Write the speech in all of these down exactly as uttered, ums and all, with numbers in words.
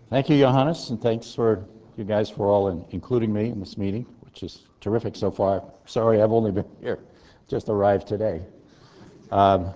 Thank you, Johannes, and thanks for you guys for all in, including me in this meeting, which is terrific so far. Sorry, I've only been here, just arrived today. Um,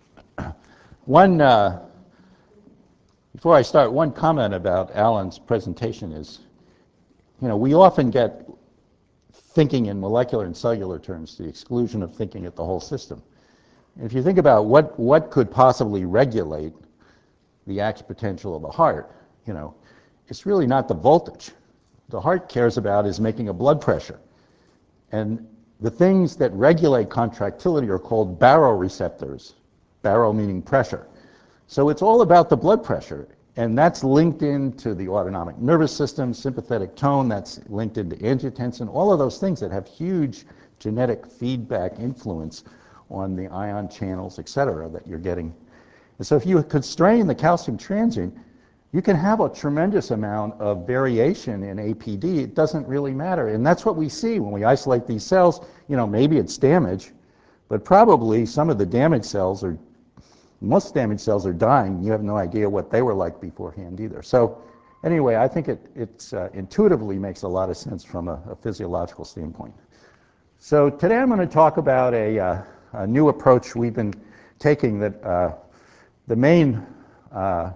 one, uh, before I start, one comment about Alan's presentation is, you know, we often get thinking in molecular and cellular terms to the exclusion of thinking at the whole system. And if you think about what, what could possibly regulate the action potential of the heart, you know, it's really not the voltage. The heart cares about is making a blood pressure. And the things that regulate contractility are called baroreceptors, baro meaning pressure. So it's all about the blood pressure, and that's linked into the autonomic nervous system, sympathetic tone, that's linked into angiotensin, all of those things that have huge genetic feedback influence on the ion channels, et cetera, that you're getting. And so if you constrain the calcium transient, you can have a tremendous amount of variation in A P D. It doesn't really matter. And that's what we see when we isolate these cells. You know, maybe it's damage, but probably some of the damaged cells are, most damaged cells are dying. You have no idea what they were like beforehand either. So anyway, I think it it's, uh, intuitively makes a lot of sense from a, a physiological standpoint. So today I'm going to talk about a, uh, a new approach we've been taking that uh, the main uh,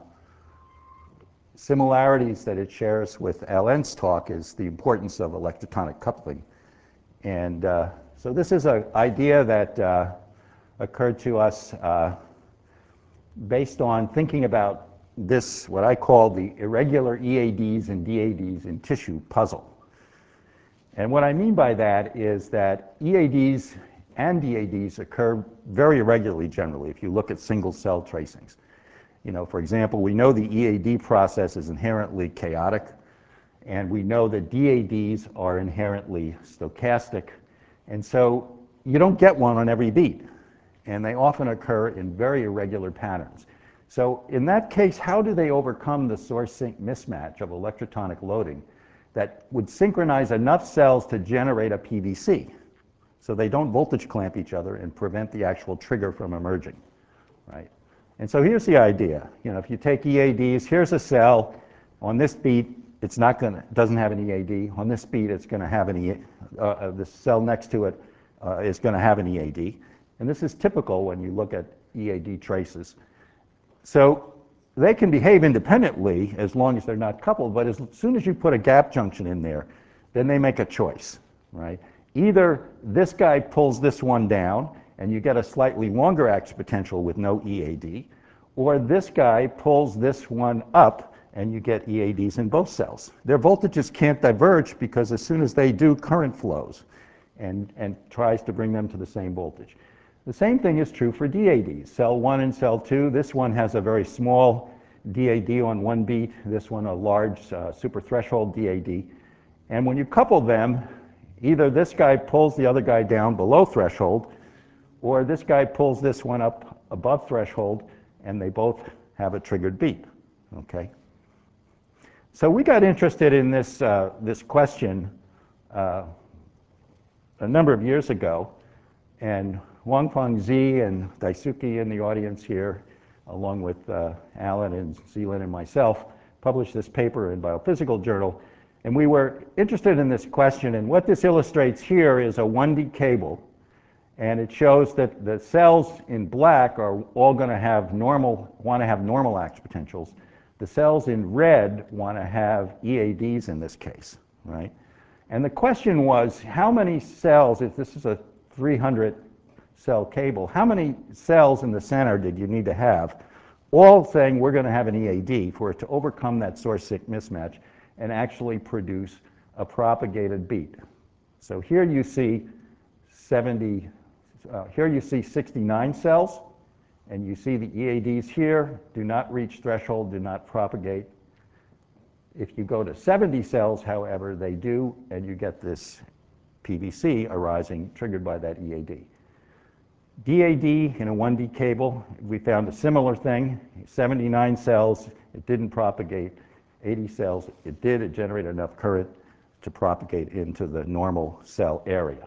similarities that it shares with Alain's talk is the importance of electrotonic coupling. And uh, so this is an idea that uh, occurred to us uh, based on thinking about this, what I call the irregular E A Ds and D A Ds in tissue puzzle. And what I mean by that is that E A Ds and D A Ds occur very irregularly generally if you look at single cell tracings. You know, for example, we know the E A D process is inherently chaotic, and we know that D A Ds are inherently stochastic, and so you don't get one on every beat, and they often occur in very irregular patterns. So in that case, how do they overcome the source-sink mismatch of electrotonic loading that would synchronize enough cells to generate a P V C, so they don't voltage clamp each other and prevent the actual trigger from emerging, right? And so here's the idea. You know, if you take E A Ds, here's a cell. On this beat, it's not going to, doesn't have an E A D. On this beat, it's going to have an E A D. Uh, uh, the cell next to it uh, is going to have an E A D. And this is typical when you look at E A D traces. So they can behave independently as long as they're not coupled, but as soon as you put a gap junction in there, then they make a choice, right? Either this guy pulls this one down, and you get a slightly longer action potential with no E A D, or this guy pulls this one up, and you get E A Ds in both cells. Their voltages can't diverge because as soon as they do, current flows and, and tries to bring them to the same voltage. The same thing is true for D A Ds. Cell one and cell two, this one has a very small D A D on one beat, this one a large uh, superthreshold D A D. And when you couple them, either this guy pulls the other guy down below threshold, or this guy pulls this one up above threshold, and they both have a triggered beat, okay? So we got interested in this, uh, this question uh, a number of years ago, and Wangfang Zi and Daisuke in the audience here, along with uh, Alan and Zealand and myself, published this paper in Biophysical Journal, and we were interested in this question, and what this illustrates here is a one D cable. And it shows that the cells in black are all going to have normal, want to have normal action potentials. The cells in red want to have E A Ds in this case, right? And the question was, how many cells, if this is a three hundred cell cable, how many cells in the center did you need to have, all saying we're going to have an E A D for it to overcome that source-sink mismatch and actually produce a propagated beat? So here you see seventy. Uh, here you see sixty-nine cells, and you see the E A Ds here do not reach threshold, do not propagate. If you go to seventy cells, however, they do, and you get this P V C arising triggered by that E A D. D A D in a one D cable, we found a similar thing. seventy-nine cells, it didn't propagate. eighty cells, it did. It generated enough current to propagate into the normal cell area.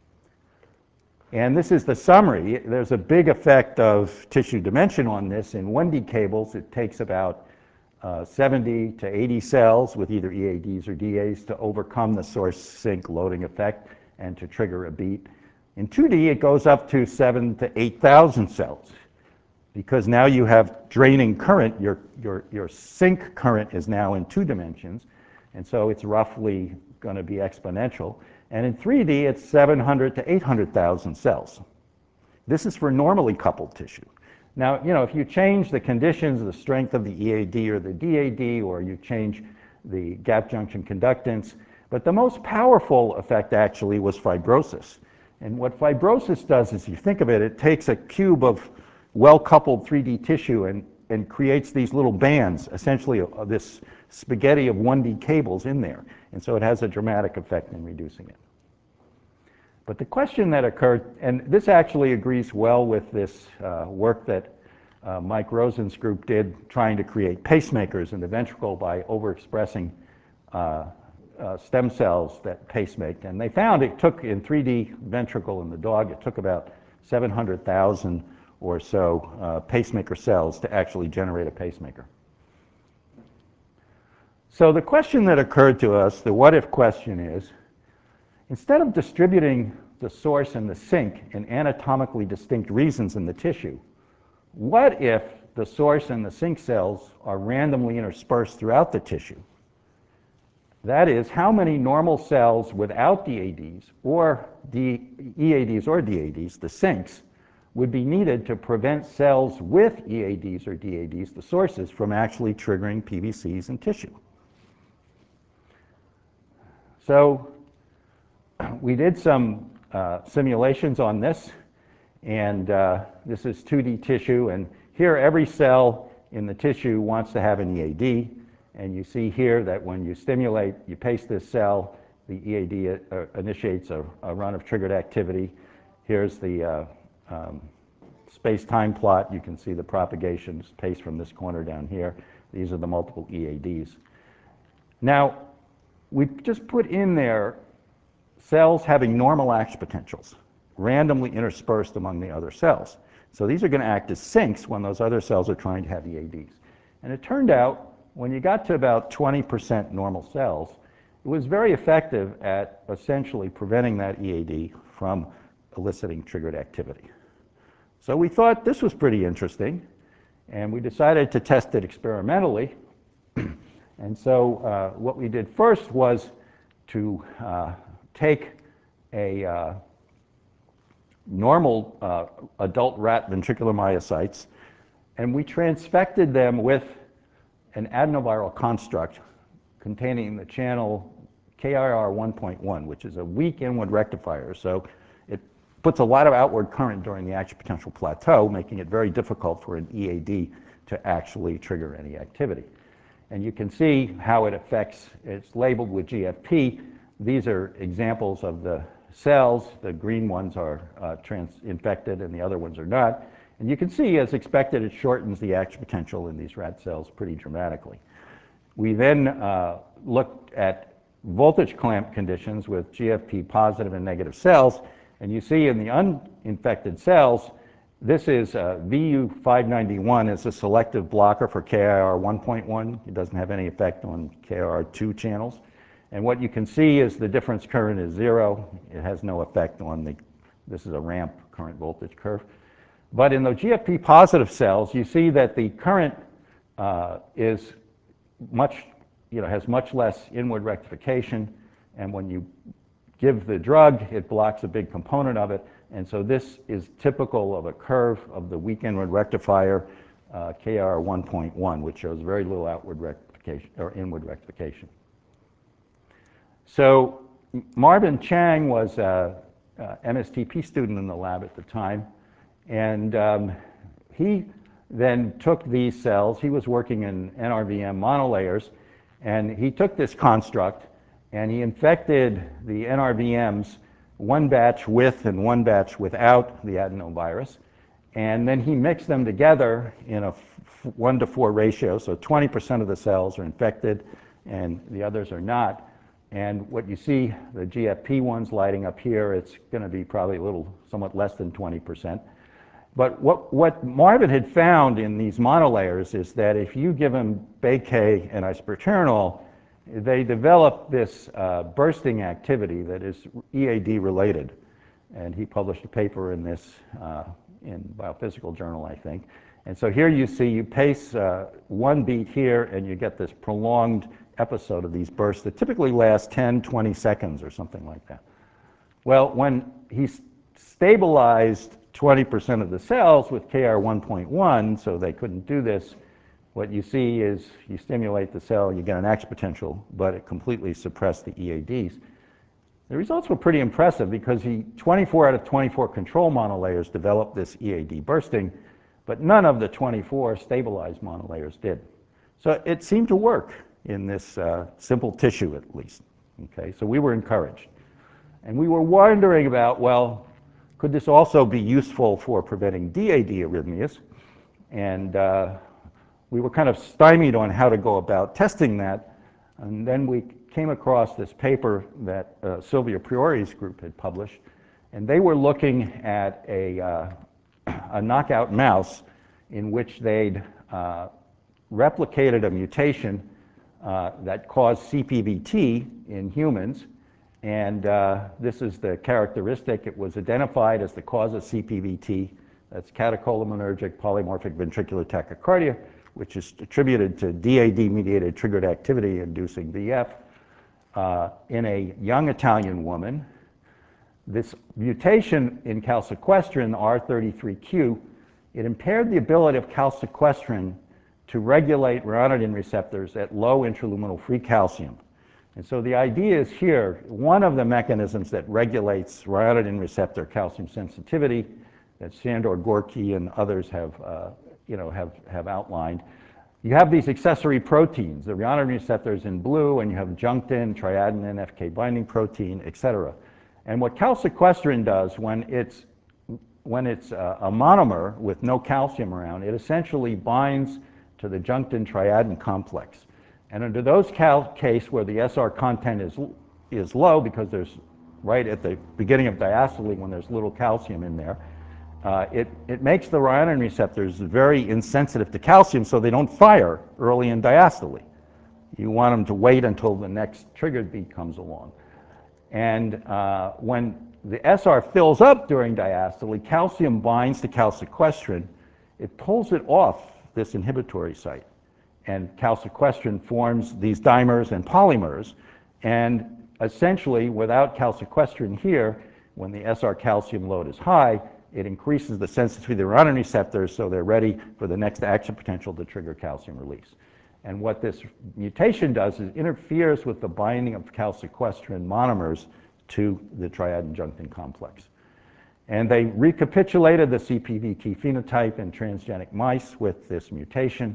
And this is the summary. There's a big effect of tissue dimension on this. In one D cables, it takes about uh, seventy to eighty cells with either E A Ds or D As to overcome the source sink loading effect and to trigger a beat. In two D, it goes up to seven to eight thousand cells, because now you have draining current. Your, your, your sink current is now in two dimensions, and so it's roughly going to be exponential. And in three D, it's seven hundred to eight hundred thousand cells. This is for normally coupled tissue. Now, you know, if you change the conditions, the strength of the E A D or the D A D, or you change the gap junction conductance, but the most powerful effect actually was fibrosis. And what fibrosis does is, you think of it, it takes a cube of well-coupled three D tissue and, and creates these little bands, essentially uh, this spaghetti of one D cables in there. And so it has a dramatic effect in reducing it. But the question that occurred, and this actually agrees well with this uh, work that uh, Mike Rosen's group did trying to create pacemakers in the ventricle by overexpressing uh, uh, stem cells that pacemake. And they found it took, in three D ventricle in the dog, it took about seven hundred thousand or so uh, pacemaker cells to actually generate a pacemaker. So the question that occurred to us, the what if question is, instead of distributing the source and the sink in anatomically distinct regions in the tissue, what if the source and the sink cells are randomly interspersed throughout the tissue? That is, how many normal cells without D A Ds or D, E A Ds or D A Ds, the sinks, would be needed to prevent cells with E A Ds or D A Ds, the sources, from actually triggering P V Cs in tissue? So we did some uh, simulations on this, and uh, this is two D tissue, and here every cell in the tissue wants to have an E A D, and you see here that when you stimulate, you pace this cell, the E A D uh, initiates a, a run of triggered activity. Here's the uh, um, space-time plot. You can see the propagations paced from this corner down here. These are the multiple E A Ds. Now, we just put in there cells having normal action potentials, randomly interspersed among the other cells. So these are going to act as sinks when those other cells are trying to have E A Ds. And it turned out, when you got to about twenty percent normal cells, it was very effective at essentially preventing that E A D from eliciting triggered activity. So we thought this was pretty interesting, and we decided to test it experimentally. And so uh, what we did first was to uh, take a uh, normal uh, adult rat ventricular myocytes, and we transfected them with an adenoviral construct containing the channel K I R one point one, which is a weak inward rectifier. So it puts a lot of outward current during the action potential plateau, making it very difficult for an E A D to actually trigger any activity. And you can see how it affects, it's labeled with G F P. These are examples of the cells. The green ones are uh, trans-infected and the other ones are not. And you can see, as expected, it shortens the action potential in these rat cells pretty dramatically. We then uh, looked at voltage clamp conditions with G F P positive and negative cells. And you see in the uninfected cells, this is uh, V U five ninety-one is a selective blocker for K I R one point one. It doesn't have any effect on K I R two channels. And what you can see is the difference current is zero. It has no effect on the, this is a ramp current voltage curve. But in the G F P positive cells, you see that the current uh, is much, you know, has much less inward rectification. And when you give the drug, it blocks a big component of it. And so this is typical of a curve of the weak inward rectifier, uh, K I R one point one, which shows very little outward rectification or inward rectification. So Marvin Chang was a, a M S T P student in the lab at the time, and um, he then took these cells. He was working in N R V M monolayers, and he took this construct and he infected the N R V Ms, one batch with and one batch without the adenovirus, and then he mixed them together in a one to four ratio, so twenty percent of the cells are infected and the others are not. And what you see, the G F P ones lighting up here, it's going to be probably a little, somewhat less than twenty percent. But what, what Marvin had found in these monolayers is that if you give them Baykay and isoproterenol, they develop this uh, bursting activity that is E A D related. And he published a paper in this uh, in Biophysical Journal, I think. And so here you see, you pace uh, one beat here, and you get this prolonged episode of these bursts that typically last ten, twenty seconds or something like that. Well, when he stabilized twenty percent of the cells with K R one point one, so they couldn't do this, what you see is you stimulate the cell, you get an action potential, but it completely suppressed the E A Ds. The results were pretty impressive because he, twenty-four out of twenty-four control monolayers developed this E A D bursting, but none of the twenty-four stabilized monolayers did. So it seemed to work in this uh, simple tissue, at least. Okay, so we were encouraged. And we were wondering about, well, could this also be useful for preventing D A D arrhythmias? And uh, we were kind of stymied on how to go about testing that. And then we came across this paper that uh, Silvia Priori's group had published. And they were looking at a, uh, a knockout mouse in which they'd uh, replicated a mutation uh, that caused C P V T in humans. And uh, this is the characteristic. It was identified as the cause of C P V T. That's catecholaminergic polymorphic ventricular tachycardia, which is attributed to D A D-mediated triggered activity inducing V F uh, in a young Italian woman. This mutation in calsequestrin, R thirty-three Q, it impaired the ability of calsequestrin to regulate ryanodine receptors at low intraluminal free calcium. And so the idea is here, one of the mechanisms that regulates ryanodine receptor calcium sensitivity that Sandor Gorky and others have, uh, you know, have, have outlined. You have these accessory proteins, the ryanodine receptors in blue, and you have junctin, triadenine, F K binding protein, et cetera. And what calsequestrin does when it's, when it's a, a monomer with no calcium around, it essentially binds to the junctin triadenine complex. And under those cases where the S R content is, is low, because there's right at the beginning of diastole when there's little calcium in there, uh, it, it makes the ryanodine receptors very insensitive to calcium, so they don't fire early in diastole. You want them to wait until the next triggered beat comes along. And uh, when the S R fills up during diastole, calcium binds to calsequestrin. It pulls it off this inhibitory site. And calsequestrin forms these dimers and polymers. And essentially, without calsequestrin here, when the S R calcium load is high, it increases the sensitivity of the ryanodine receptors so they're ready for the next action potential to trigger calcium release. And what this mutation does is interferes with the binding of calsequestrin monomers to the triadenine junctin complex. And they recapitulated the C P V T phenotype in transgenic mice with this mutation.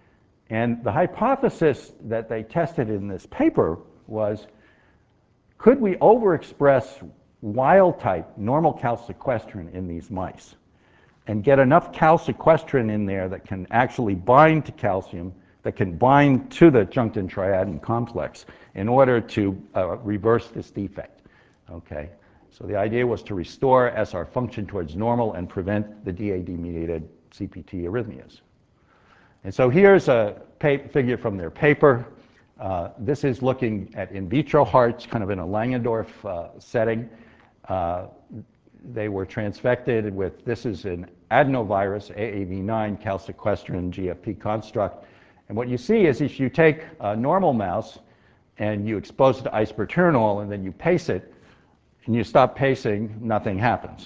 And the hypothesis that they tested in this paper was, could we overexpress wild-type normal calsequestrin in these mice and get enough calsequestrin in there that can actually bind to calcium, that can bind to the junctin triadenine complex in order to uh, reverse this defect? Okay, so the idea was to restore S R function towards normal and prevent the D A D-mediated C P T arrhythmias. And so here's a figure from their paper. Uh, this is looking at in vitro hearts, kind of in a Langendorf uh, setting. Uh, they were transfected with, this is an adenovirus, A A V nine, calsequestrin G F P construct. And what you see is if you take a normal mouse and you expose it to isoproterenol and then you pace it, and you stop pacing, nothing happens.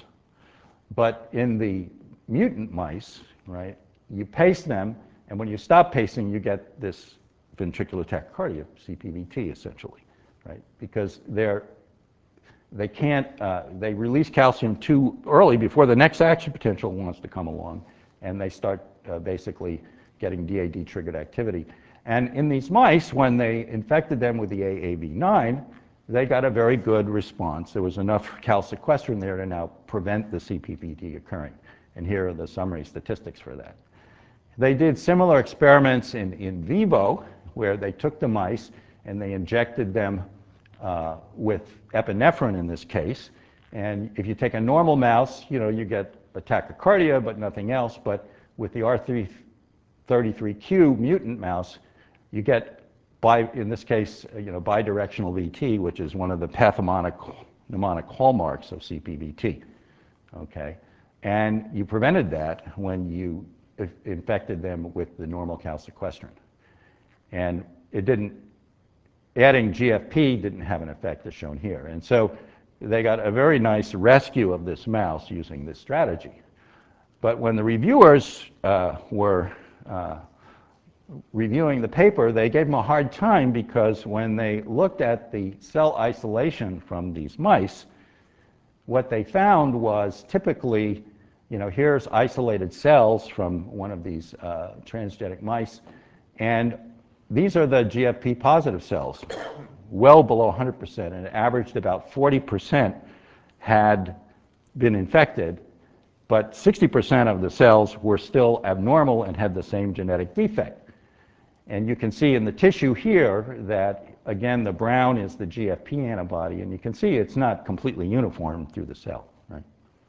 But in the mutant mice, right, you pace them, and when you stop pacing, you get this ventricular tachycardia, C P V T, essentially, right? Because they're, they can't, uh, they release calcium too early before the next action potential wants to come along, and they start uh, basically getting D A D-triggered activity. And in these mice, when they infected them with the A A V nine, they got a very good response. There was enough calsequestrin there to now prevent the C P V T occurring. And here are the summary statistics for that. They did similar experiments in, in vivo, where they took the mice and they injected them uh, with epinephrine in this case. And if you take a normal mouse, you know, you get a tachycardia, but nothing else. But with the R three thirty-three Q mutant mouse, you get, by, in this case, you know, bidirectional V T, which is one of the pathognomonic mnemonic hallmarks of C P V T. Okay? And you prevented that when you infected them with the normal calsequestrin. And it didn't, adding G F P didn't have an effect as shown here. And so they got a very nice rescue of this mouse using this strategy. But when the reviewers uh, were uh, reviewing the paper, they gave them a hard time because when they looked at the cell isolation from these mice, what they found was typically, you know, here's isolated cells from one of these uh, transgenic mice, and these are the G F P positive cells, well below one hundred percent, and it averaged about forty percent had been infected, but sixty percent of the cells were still abnormal and had the same genetic defect. And you can see in the tissue here that, again, the brown is the G F P antibody, and you can see it's not completely uniform through the cell. Right?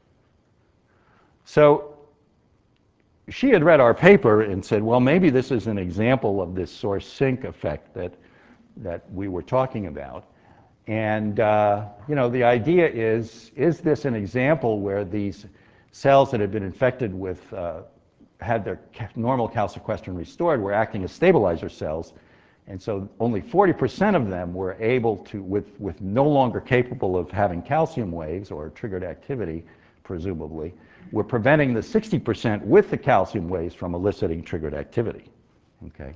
So she had read our paper and said, well, maybe this is an example of this source sink effect that, that we were talking about. And uh, you know, the idea is, is this an example where these cells that had been infected with, uh, had their normal calsequestrin restored, were acting as stabilizer cells, and so only forty percent of them were able to, with, with no longer capable of having calcium waves or triggered activity, presumably, were preventing the sixty percent with the calcium waves from eliciting triggered activity. Okay?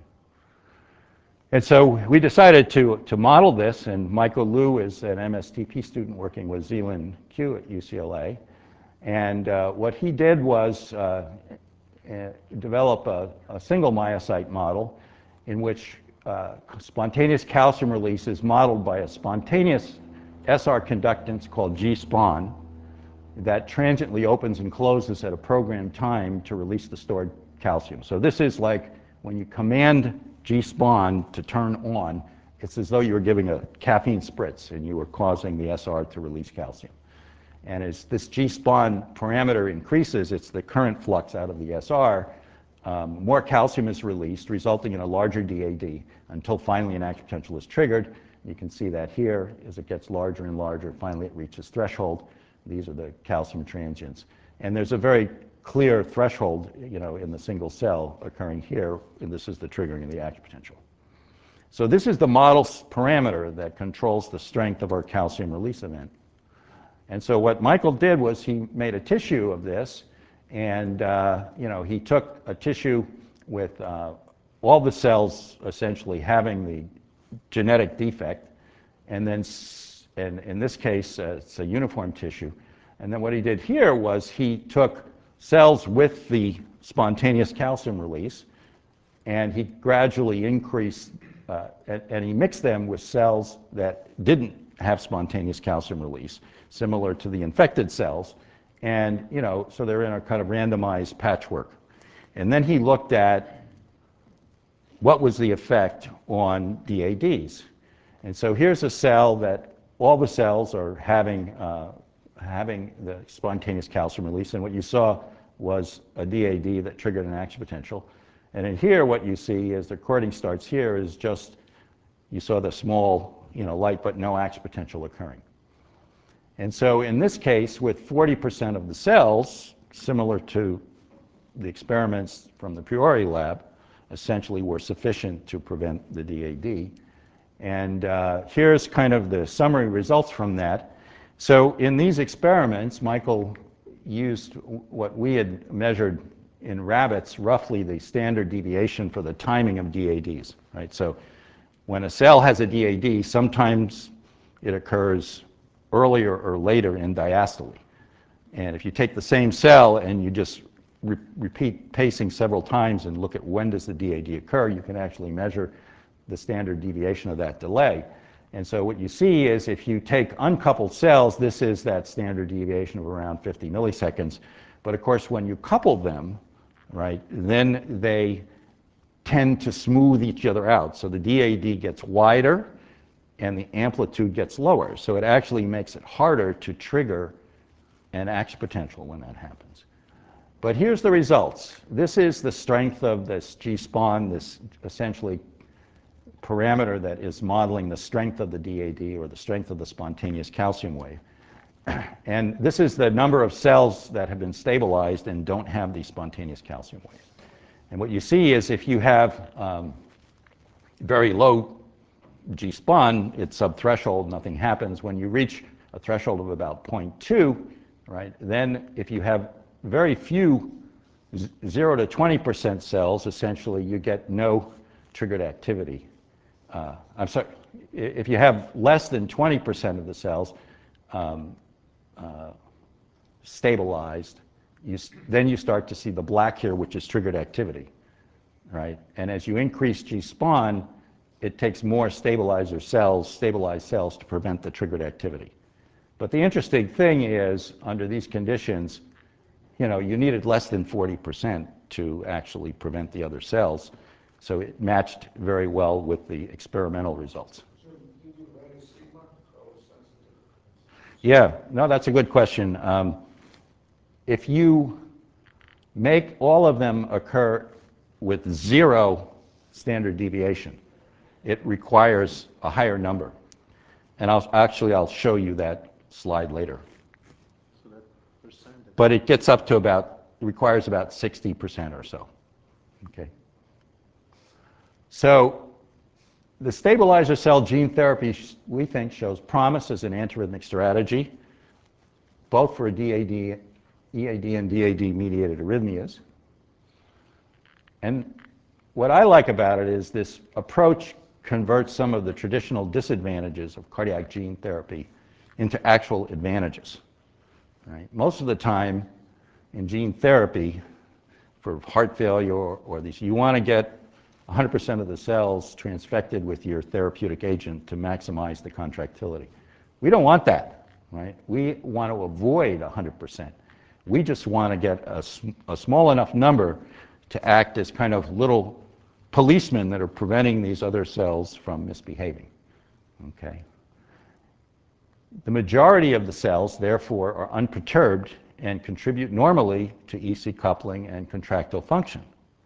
And so we decided to, to model this, and Michael Liu is an M S T P student working with Zealand Q at U C L A. And uh, what he did was uh, uh, develop a, a single myocyte model in which uh, spontaneous calcium release is modeled by a spontaneous S R conductance called G-spawn that transiently opens and closes at a programmed time to release the stored calcium. So this is like when you command G-spawn to turn on, it's as though you were giving a caffeine spritz and you were causing the S R to release calcium. And as this G-spawn parameter increases, it's the current flux out of the S R, um, more calcium is released, resulting in a larger D A D, until finally an action potential is triggered. You can see that here. As it gets larger and larger, finally it reaches threshold. These are the calcium transients. And there's a very clear threshold, you know, in the single cell occurring here, and this is the triggering of the action potential. So this is the model parameter that controls the strength of our calcium release event. And so what Michael did was he made a tissue of this, and uh, you know, he took a tissue with uh, all the cells essentially having the genetic defect, and then, and in this case, uh, it's a uniform tissue. And then what he did here was he took cells with the spontaneous calcium release, and he gradually increased, uh, and, and he mixed them with cells that didn't have spontaneous calcium release, similar to the infected cells. And, you know, so they're in a kind of randomized patchwork. And then he looked at what was the effect on D A Ds. And so here's a cell that all the cells are having, uh, having the spontaneous calcium release, and what you saw was a D A D that triggered an action potential. And in here, what you see is the recording starts here is just, you saw the small, you know, light, but no action potential occurring. And so in this case, with forty percent of the cells, similar to the experiments from the Priori lab, essentially were sufficient to prevent the D A D. And uh, here's kind of the summary results from that. So in these experiments, Michael used what we had measured in rabbits, roughly the standard deviation for the timing of D A Ds, right? So when a cell has a D A D, sometimes it occurs earlier or later in diastole. And if you take the same cell and you just re repeat pacing several times and look at when does the D A D occur, you can actually measure the standard deviation of that delay. And so what you see is if you take uncoupled cells, this is that standard deviation of around fifty milliseconds. But of course, when you couple them, right, then they tend to smooth each other out. So the D A D gets wider and the amplitude gets lower. So it actually makes it harder to trigger an action potential when that happens. But here's the results. This is the strength of this G-spawn, this essentially parameter that is modeling the strength of the D A D, or the strength of the spontaneous calcium wave. And this is the number of cells that have been stabilized and don't have the spontaneous calcium wave. And what you see is if you have um, very low G-spawn, it's subthreshold, nothing happens. When you reach a threshold of about zero point two, right, then if you have very few zero to twenty percent cells, essentially you get no triggered activity. Uh, I'm sorry, if you have less than twenty percent of the cells um, uh, stabilized, you, then you start to see the black here, which is triggered activity, right? And as you increase G-spawn, it takes more stabilizer cells, stabilized cells, to prevent the triggered activity. But the interesting thing is, under these conditions, you know, you needed less than forty percent to actually prevent the other cells. So it matched very well with the experimental results. So did you have any sigma or sensitive? Yeah, no, that's a good question. Um, if you make all of them occur with zero standard deviation, it requires a higher number. And I'll, actually, I'll show you that slide later. So that percent. But it gets up to about, it requires about sixty percent or so. Okay. So the stabilizer cell gene therapy, we think, shows promise as an antiarrhythmic strategy, both for D A D, E A D and D A D-mediated arrhythmias. And what I like about it is this approach converts some of the traditional disadvantages of cardiac gene therapy into actual advantages. Right? Most of the time in gene therapy, for heart failure or, or these, you want to get one hundred percent of the cells transfected with your therapeutic agent to maximize the contractility. We don't want that, right? We want to avoid one hundred percent. We just want to get a, a small enough number to act as kind of little policemen that are preventing these other cells from misbehaving. Okay? The majority of the cells, therefore, are unperturbed and contribute normally to E C coupling and contractile function.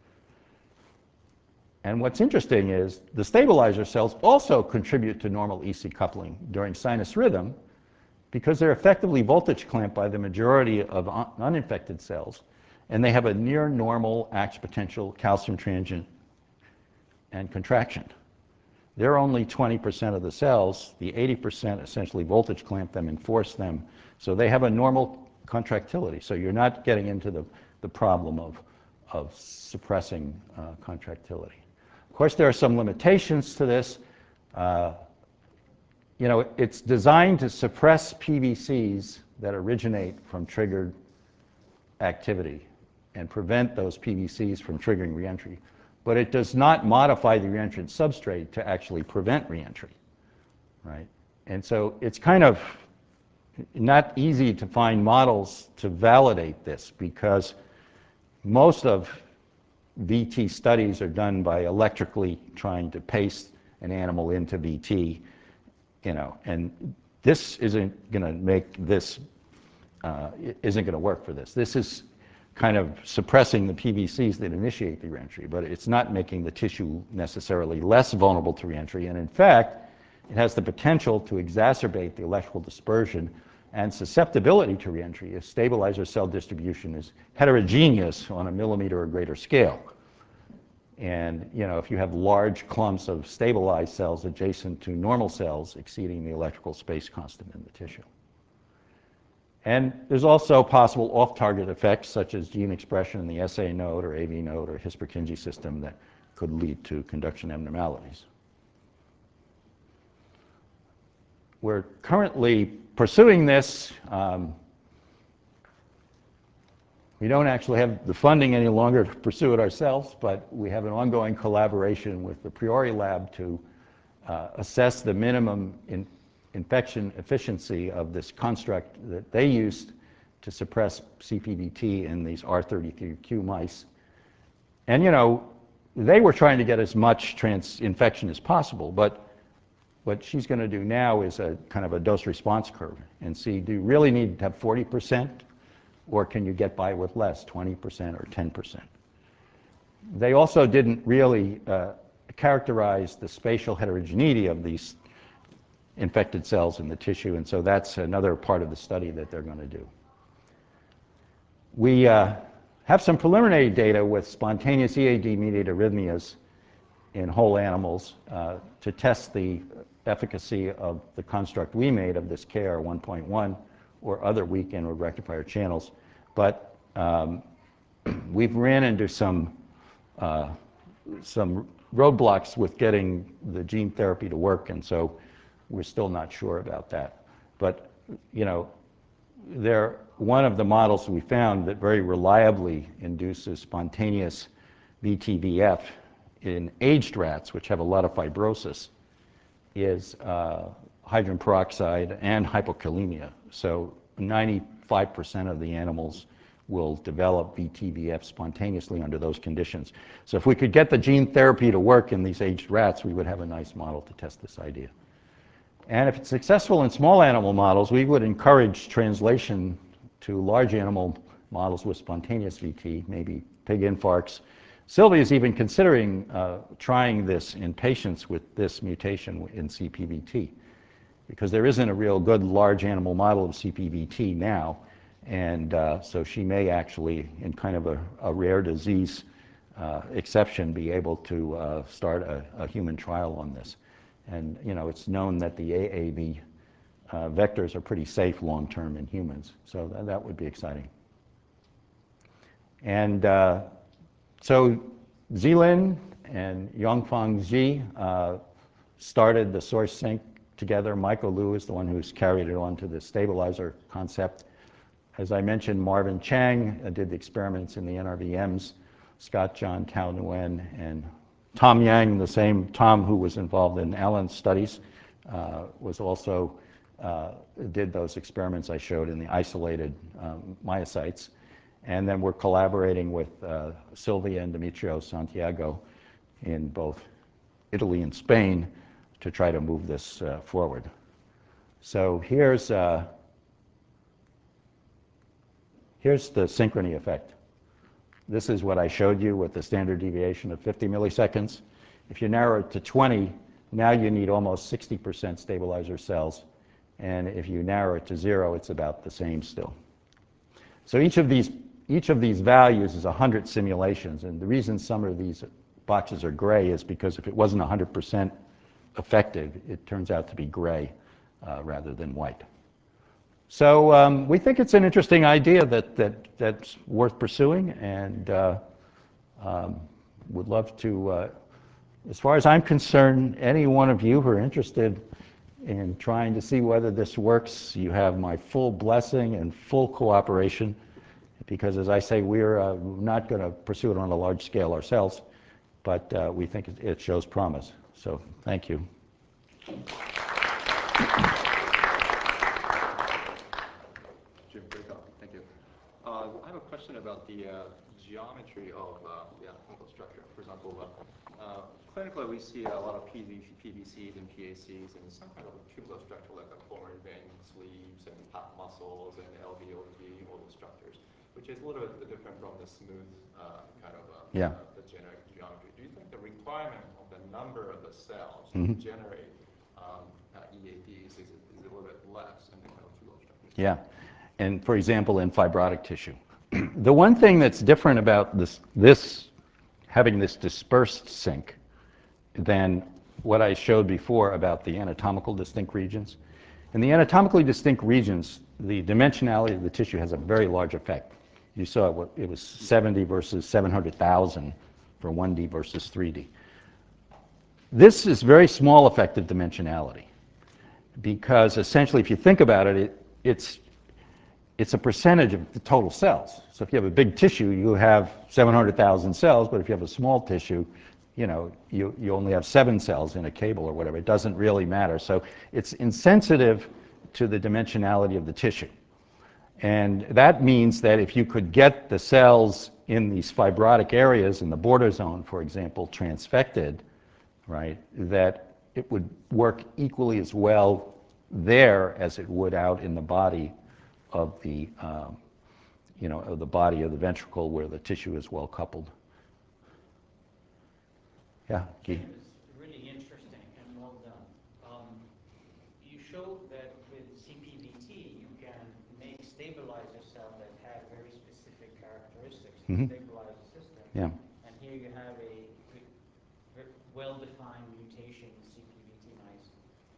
And what's interesting is the stabilizer cells also contribute to normal E C coupling during sinus rhythm because they're effectively voltage clamped by the majority of un uninfected cells, and they have a near normal action potential, calcium transient, and contraction. They're only twenty percent of the cells. The eighty percent essentially voltage clamp them and force them. So they have a normal contractility. So you're not getting into the, the problem of, of suppressing uh, contractility. Of course, there are some limitations to this. Uh, you know, it's designed to suppress P V Cs that originate from triggered activity and prevent those P V Cs from triggering reentry. But it does not modify the reentrant substrate to actually prevent reentry, right? And so it's kind of not easy to find models to validate this because most of V T studies are done by electrically trying to paste an animal into V T, you know, and this isn't going to make this, uh, isn't going to work for this. This is kind of suppressing the P V Cs that initiate the reentry, but it's not making the tissue necessarily less vulnerable to reentry. And in fact, it has the potential to exacerbate the electrical dispersion and susceptibility to reentry if stabilizer cell distribution is heterogeneous on a millimeter or greater scale. And you know, if you have large clumps of stabilized cells adjacent to normal cells exceeding the electrical space constant in the tissue. And there's also possible off-target effects, such as gene expression in the S A node or A V node or His-Purkinje system that could lead to conduction abnormalities. We're currently pursuing this. Um, we don't actually have the funding any longer to pursue it ourselves, but we have an ongoing collaboration with the Priori lab to uh, assess the minimum in infection efficiency of this construct that they used to suppress C P V T in these R thirty-three Q mice. And you know, they were trying to get as much trans infection as possible, but what she's going to do now is a kind of a dose response curve and see, do you really need to have forty percent or can you get by with less, twenty percent or ten percent? They also didn't really uh, characterize the spatial heterogeneity of these infected cells in the tissue, and so that's another part of the study that they're going to do. We uh, have some preliminary data with spontaneous E A D-mediated arrhythmias in whole animals uh, to test the efficacy of the construct we made of this K R one point one or other weak inward rectifier channels. But um, we've ran into some, uh, some roadblocks with getting the gene therapy to work, and so we're still not sure about that. But, you know, they're one of the models we found that very reliably induces spontaneous V T V F in aged rats, which have a lot of fibrosis, is uh, hydrogen peroxide and hypokalemia. So ninety-five percent of the animals will develop V T V F spontaneously under those conditions. So if we could get the gene therapy to work in these aged rats, we would have a nice model to test this idea. And if it's successful in small animal models, we would encourage translation to large animal models with spontaneous V T, maybe pig infarcts. Sylvia is even considering uh, trying this in patients with this mutation in C P V T, because there isn't a real good large animal model of C P V T now, and uh, so she may actually, in kind of a, a rare disease uh, exception, be able to uh, start a, a human trial on this. And, you know, it's known that the A A V uh, vectors are pretty safe long-term in humans, so th that would be exciting. And uh, so Zilin and Yongfang Ji uh, started the source sync together. Michael Liu is the one who's carried it on to the stabilizer concept. As I mentioned, Marvin Chang uh, did the experiments in the N R V Ms. Scott John Tao Nguyen and Tom Yang, the same Tom who was involved in Alan's studies, uh, was also uh, did those experiments I showed in the isolated um, myocytes. And then we're collaborating with uh, Sylvia and Demetrio Santiago in both Italy and Spain to try to move this uh, forward. So here's, uh, here's the synchrony effect. This is what I showed you with the standard deviation of fifty milliseconds. If you narrow it to twenty, now you need almost sixty percent stabilizer cells. And if you narrow it to zero, it's about the same still. So each of these, each of these values is one hundred simulations. And the reason some of these boxes are gray is because if it wasn't one hundred percent effective, it turns out to be gray uh, rather than white. So um, we think it's an interesting idea that, that, that's worth pursuing, and uh, um, would love to, uh, as far as I'm concerned, any one of you who are interested in trying to see whether this works, you have my full blessing and full cooperation, because as I say, we're uh, not going to pursue it on a large scale ourselves, but uh, we think it, it shows promise. So thank you. Uh, I have a question about the uh, geometry of uh, the anatomical structure. For example, uh, uh, clinically we see a lot of P V Cs and P A Cs and some kind of a tubular structure like a pulmonary vein sleeves and pap muscles and L V O G, all those structures, which is a little bit different from the smooth uh, kind of uh, yeah. uh, the generic geometry. Do you think the requirement of the number of the cells mm-hmm. to generate um, uh, E A Ds is, is a little bit less than the kind of tubular structures? Yeah. And for example, in fibrotic tissue. The one thing that's different about this, this, having this dispersed sink than what I showed before about the anatomical distinct regions. In the anatomically distinct regions, the dimensionality of the tissue has a very large effect. You saw it, it was seventy versus seven hundred thousand for one D versus three D. This is very small effective dimensionality, because essentially, if you think about it, it it's it's a percentage of the total cells. So if you have a big tissue, you have seven hundred thousand cells, but if you have a small tissue, you know, you, you only have seven cells in a cable or whatever. It doesn't really matter. So it's insensitive to the dimensionality of the tissue. And that means that if you could get the cells in these fibrotic areas, in the border zone, for example, transfected, right, that it would work equally as well there as it would out in the body of the, um, you know, of the body of the ventricle where the tissue is well coupled. Yeah, Guy. It was really interesting and well done. Um, you showed that with C P V T, you can make stabilizer cells that have very specific characteristics to Mhm. stabilize the system. Yeah. And here you have a v- well-defined mutation in C P V T mice.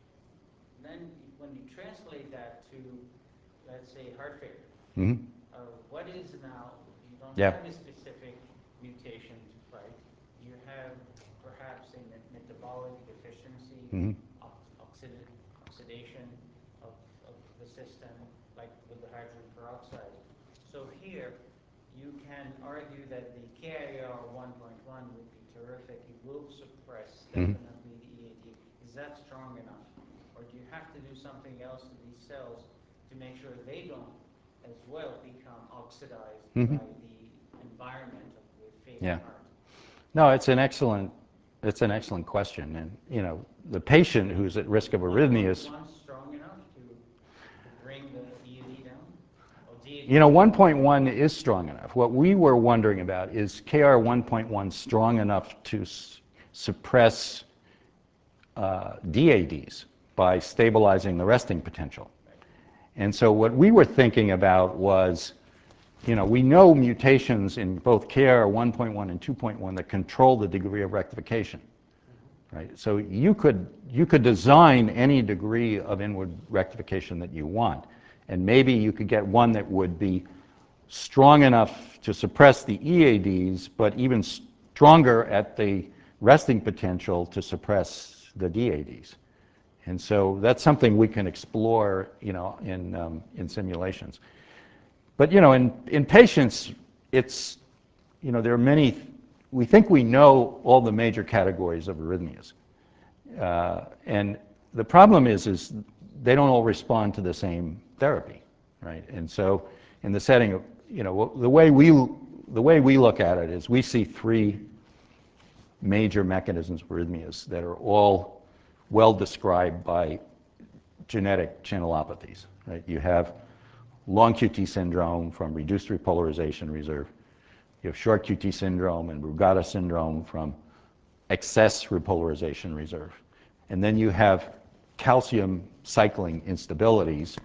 Then when you translate that to, let's say, heart failure, Mm-hmm. uh, what is now, you don't Yeah. have a specific mutation to fight. You have perhaps a met- metabolic deficiency, Mm-hmm. ox- oxida- oxidation of, of the system, like with the hydrogen peroxide. So here, you can argue that the K I R one point one would be terrific. It will suppress Mhm. definitely the E A D. Is that strong enough? Or do you have to do something else to these cells to make sure they don't as well become oxidized Mhm. by the environment of the failing Yeah. heart? No, it's an excellent, it's an excellent question. And, you know, the patient who's at risk of arrhythmias, One strong enough to, to bring the E A D down? Or D A D you know, one point one is strong enough. What we were wondering about is K R one point one strong enough to s- suppress uh, D A Ds by stabilizing the resting potential. And so what we were thinking about was, you know, we know mutations in both K R one point one and two point one that control the degree of rectification, right? So you could, you could design any degree of inward rectification that you want, and maybe you could get one that would be strong enough to suppress the E A Ds, but even stronger at the resting potential to suppress the D A Ds. And so that's something we can explore, you know, in, um, in simulations. But, you know, in, in patients, it's, you know, there are many, we think we know all the major categories of arrhythmias. Uh, and the problem is, is they don't all respond to the same therapy, right? And so in the setting of, you know, the way we, the way we look at it is we see three major mechanisms of arrhythmias that are all well described by genetic channelopathies, right? You have long Q T syndrome from reduced repolarization reserve. You have short Q T syndrome and Brugada syndrome from excess repolarization reserve. And then you have calcium cycling instabilities,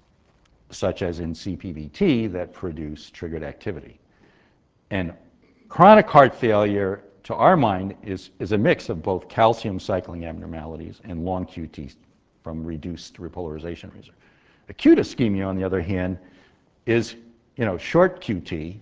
such as in C P V T, that produce triggered activity. And chronic heart failure, to our mind, is, is a mix of both calcium cycling abnormalities and long Q T from reduced repolarization reserve. Acute ischemia, on the other hand, is, you know, short Q T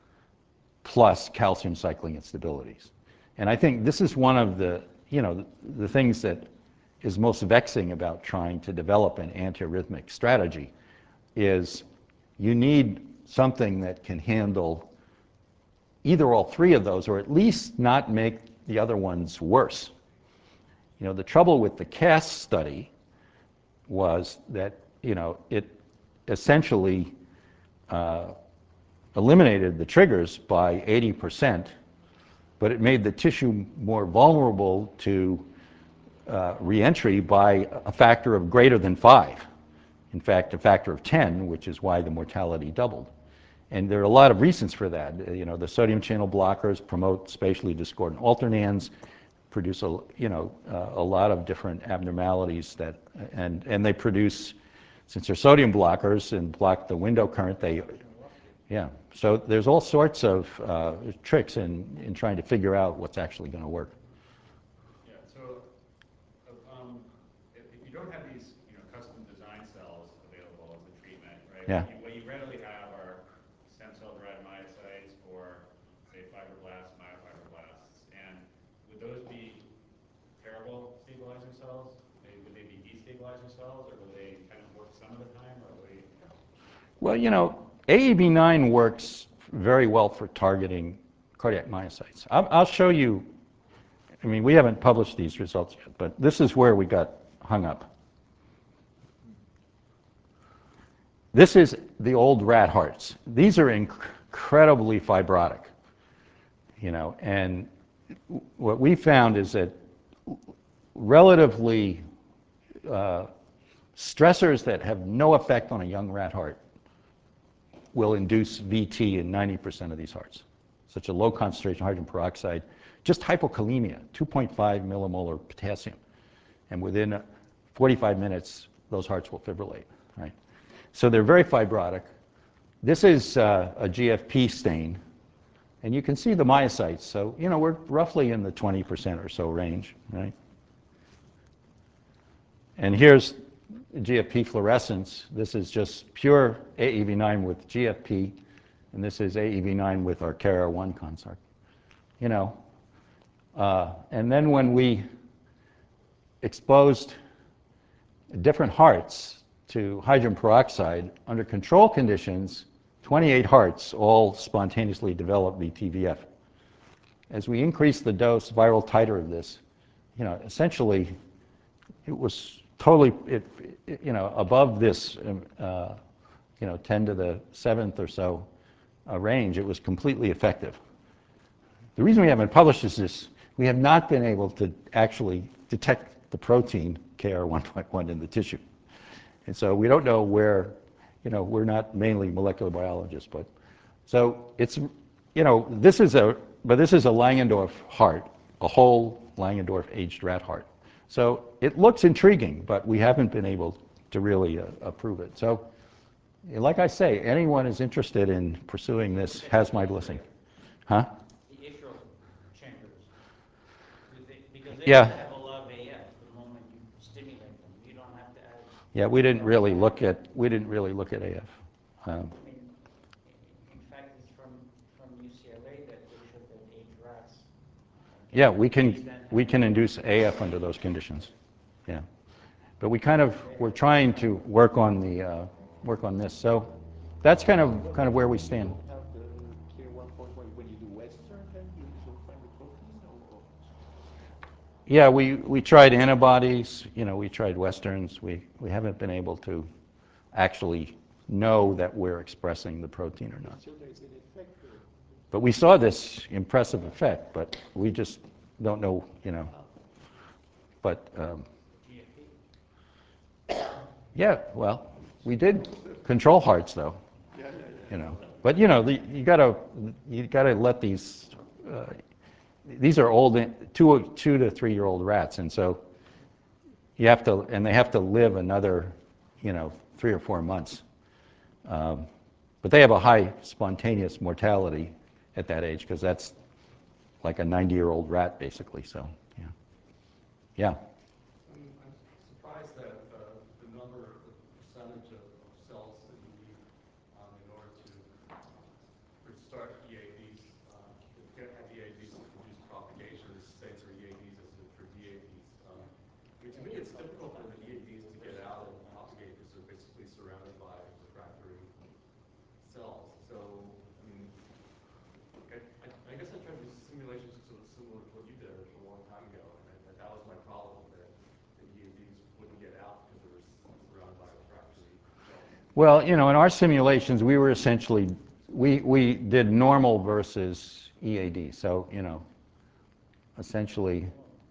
plus calcium cycling instabilities. And I think this is one of the, you know, the, the things that is most vexing about trying to develop an antiarrhythmic strategy is you need something that can handle either all three of those, or at least not make the other ones worse. You know, the trouble with the C A S study was that, you know, it essentially uh, eliminated the triggers by eighty percent, but it made the tissue more vulnerable to uh, reentry by a factor of greater than five. In fact, a factor of ten, which is why the mortality doubled. And there are a lot of reasons for that. You know, the sodium channel blockers promote spatially discordant alternans, produce a, you know, uh, a lot of different abnormalities that, and, and they produce, since they're sodium blockers and block the window current, they, yeah. So there's all sorts of uh, tricks in, in trying to figure out what's actually going to work. Yeah, so uh, um, if, if you don't have these, you know, custom design cells available as a treatment, right? Yeah. What you, what you readily have are stem cell-derived myocytes or, say, fibroblasts, myofibroblasts. And would those be terrible stabilizer cells? They, would they be destabilizer cells, or would they kind of work some of the time, or would they? Well, you know, A A V nine works very well for targeting cardiac myocytes. I'll, I'll show you, I mean, we haven't published these results yet, but this is where we got hung up. This is the old rat hearts. These are inc- incredibly fibrotic, you know, and what we found is that relatively uh, stressors that have no effect on a young rat heart will induce V T in ninety percent of these hearts. Such a low concentration of hydrogen peroxide, just hypokalemia, two point five millimolar potassium. And within forty-five minutes, those hearts will fibrillate, right? So they're very fibrotic. This is uh, a G F P stain, and you can see the myocytes. So, you know, we're roughly in the twenty percent or so range, right? And here's G F P fluorescence. This is just pure A A V nine with G F P, and this is A A V nine with our C A R I R one consort. You know, uh, and then when we exposed different hearts to hydrogen peroxide under control conditions, twenty-eight hearts all spontaneously developed V T V F. As we increased the dose, viral titer of this, you know, essentially it was totally, it, it, you know, above this, um, uh, you know, ten to the seventh or so uh, range. It was completely effective. The reason we haven't published this is we have not been able to actually detect the protein C A R I R one point one in the tissue. And so we don't know where, you know, we're not mainly molecular biologists, but so it's, you know, this is a, but this is a Langendorf heart, a whole Langendorf aged rat heart. So it looks intriguing, but we haven't been able to really uh, approve it. So, like I say, anyone is interested in pursuing this has my blessing. Huh? The atrial chambers, do they, because they Yeah. have a lot of A F the moment you stimulate them. You don't have to add. Yeah, we didn't really look at we didn't really look at A F. Um, I mean, in fact, it's from from U C L A that they showed that aged rats. yeah, we can we can induce A F under those conditions. Yeah, but we kind of we're trying to work on the uh, work on this. So that's kind of kind of where we stand. You don't have the C A R I R one point one when you do Western, then you, you'll find the protein, or, or Yeah, we, we tried antibodies, you know, we tried Westerns. We, we haven't been able to actually know that we're expressing the protein or not. so there's an effect there. But we saw this impressive effect, but we just don't know, you know. But, um, yeah, well, we did control hearts, though, Yeah, yeah, yeah. you know. But, you know, the, you gotta, you gotta let these, uh, these are old, two, two to three-year-old rats, and so you have to, and they have to live another, you know, three or four months. Um, but they have a high spontaneous mortality at that age because that's like a ninety-year-old rat, basically. So, yeah, yeah. I'm, I'm surprised that uh, the number, the percentage of, of cells that you need um, in order to uh, start E A Ds, uh, to get have E A Ds to produce propagation is the same for E A Ds as it is for D A Ds. Um, I mean, to me, it's difficult for the E A Ds to get out and propagate because they're basically surrounded by refractory cells. So, I mean, I, I, I guess I tried to do simulations sort of similar to what you did a long time ago, and I, that was my problem, that the E A Ds wouldn't get out because they were surrounded by refractory cells. Well, you know, in our simulations, we were essentially we we did normal versus E A D. So, you know, essentially,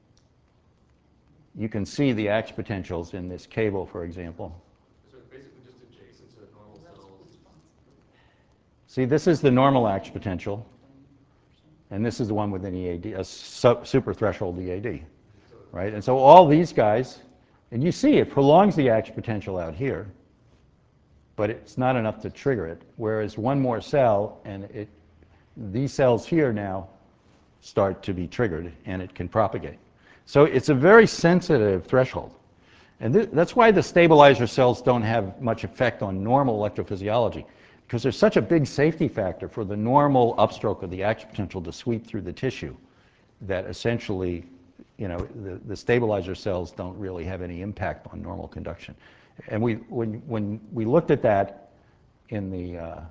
you can see the action potentials in this cable, for example. So it's basically just adjacent to normal cells. See, this is the normal action potential, and this is the one with an E A D, a su- super threshold E A D, right? And so all these guys, and you see it prolongs the action potential out here, but it's not enough to trigger it. Whereas one more cell, and it, these cells here now start to be triggered, and it can propagate. So it's a very sensitive threshold. And th- that's why the stabilizer cells don't have much effect on normal electrophysiology, because there's such a big safety factor for the normal upstroke of the action potential to sweep through the tissue that essentially, you know, the, the stabilizer cells don't really have any impact on normal conduction. And we, when, when we looked at that in the, uh,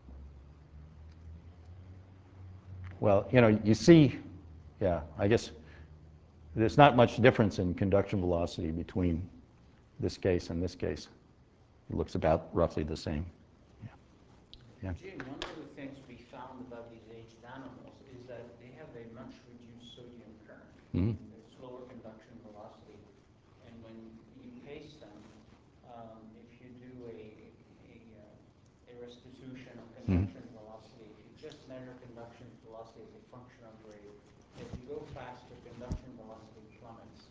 well, you know, you see, yeah, I guess there's not much difference in conduction velocity between this case and this case. It looks about roughly the same. Yeah. Jim, one of the things we found about these aged animals is that they have a much reduced sodium current, Mhm. a slower conduction velocity, and when you pace them, um, if you do a, a, uh, a restitution of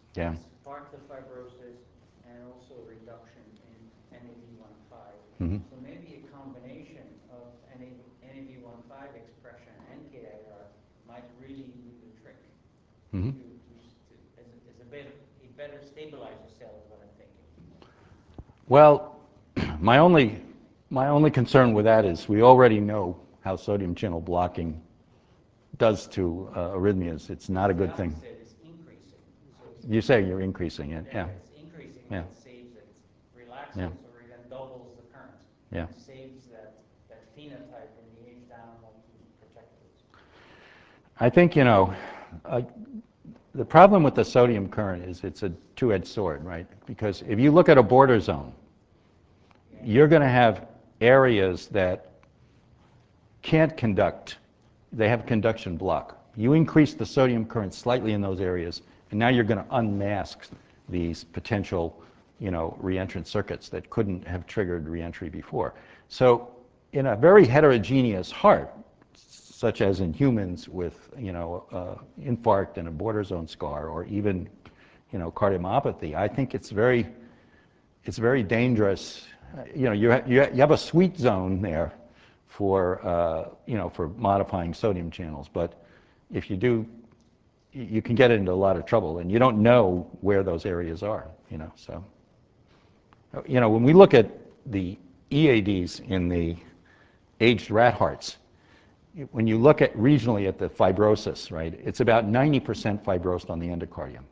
Yeah. Spark the fibrosis and also a reduction in N A V one five. Mhm. So maybe a combination of N A V one five expression and K I R might really do the trick. Mhm. To, to, to, as, a, as a better, a better stabilizer cell is what I'm thinking. Well, my only, my only concern with that is we already know how sodium channel blocking does to uh, arrhythmias. It's not a good thing. The opposite is increasing. So it's You say you're increasing it, yeah. It's increasing, Yeah. it saves it, relaxes, Yeah. or even doubles the current. Yeah. And saves that, that phenotype in the age down like you protected it. I think, you know, uh, the problem with the sodium current is it's a two-edged sword, right? Because if you look at a border zone, Yeah. you're going to have areas that can't conduct. They have conduction block. You increase the sodium current slightly in those areas, and now you're going to unmask these potential, you know, reentrant circuits that couldn't have triggered reentry before. So in a very heterogeneous heart, such as in humans with, you know, uh, infarct and a border zone scar, or even, you know, cardiomyopathy, I think it's very, it's very dangerous. Uh, you know, you, ha you, ha you have a sweet zone there for, uh, you know, for modifying sodium channels, but if you do, you can get into a lot of trouble, and you don't know where those areas are, you know, so. You know, when we look at the E A Ds in the aged rat hearts, when you look at regionally at the fibrosis, right, it's about ninety percent fibrosed on the endocardium.